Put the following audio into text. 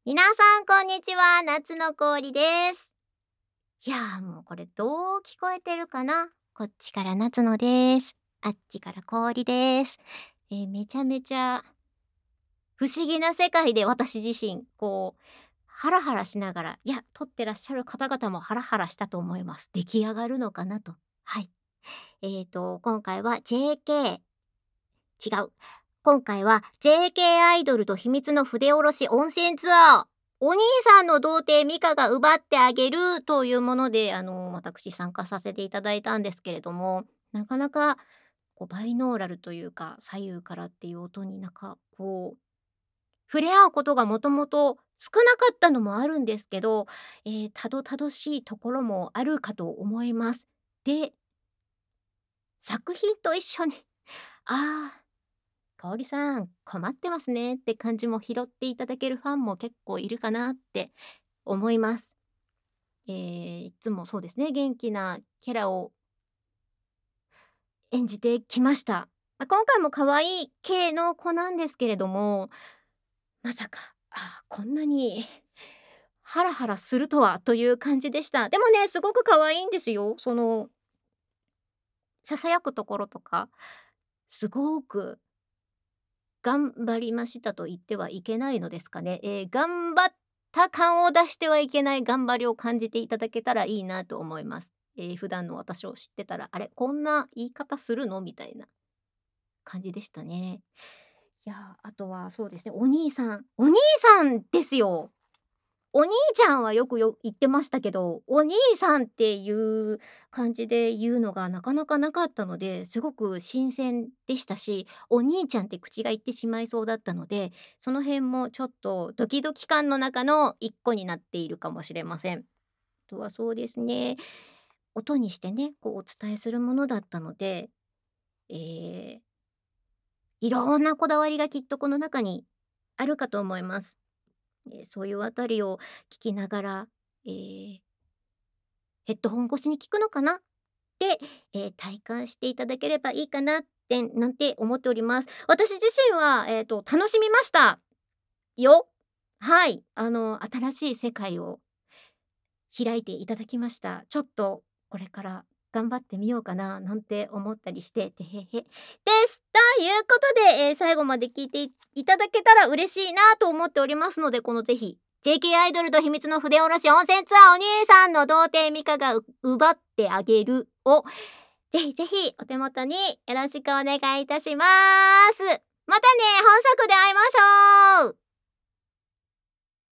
皆さんこんにちは、夏の氷です。もうこれどう聞こえてるかな。こっちから夏野です。あっちから氷です。めちゃめちゃ不思議な世界で私自身、ハラハラしながら、撮ってらっしゃる方々もハラハラしたと思います。出来上がるのかなと。はい。今回は JK、違う。今回は JK アイドルと秘密の筆下ろし温泉ツアー。お兄さんの童貞ミカが奪ってあげるというもので、私参加させていただいたんですけれども、なかなかバイノーラルというか、左右からっていう音に触れ合うことがもともと少なかったのもあるんですけど、たどたどしいところもあるかと思います。で、作品と一緒に、ああ、香織さん、困ってますねって感じも拾っていただけるファンも結構いるかなって思います。いつもそうですね、元気なキャラを演じてきました。今回も可愛い系の子なんですけれども、まさか、こんなにハラハラするとはという感じでした。でもね、すごく可愛いんですよ。ささやくところとか、すごく頑張りましたと言ってはいけないのですかね。頑張った感を出してはいけない頑張りを感じていただけたらいいなと思います。普段の私を知ってたら、あれ、こんな言い方するのみたいな感じでしたね。あとはそうですね、お兄さんですよ。お兄ちゃんはよく言ってましたけど、お兄さんっていう感じで言うのがなかなかなかったので、すごく新鮮でしたし、お兄ちゃんって口が言ってしまいそうだったので、その辺もちょっとドキドキ感の中の一個になっているかもしれません。あとはそうですね、音にしてね、お伝えするものだったので、えーいろんなこだわりがきっとこの中にあるかと思います。そういうあたりを聞きながら、えーヘッドホン越しに聞くのかなって、体感していただければいいかなってなんて思っております。私自身は、楽しみましたよ。はい。新しい世界を開いていただきました。ちょっとこれから頑張ってみようかななんて思ったりして、てへへ。です。ということで、最後まで聞いていただけたら嬉しいなと思っておりますので、このぜひ、JK アイドルと秘密の筆下ろし温泉ツアーお兄さんの童貞ミカが奪ってあげるを、ぜひぜひお手元によろしくお願いいたします。またね、本作で会いましょう。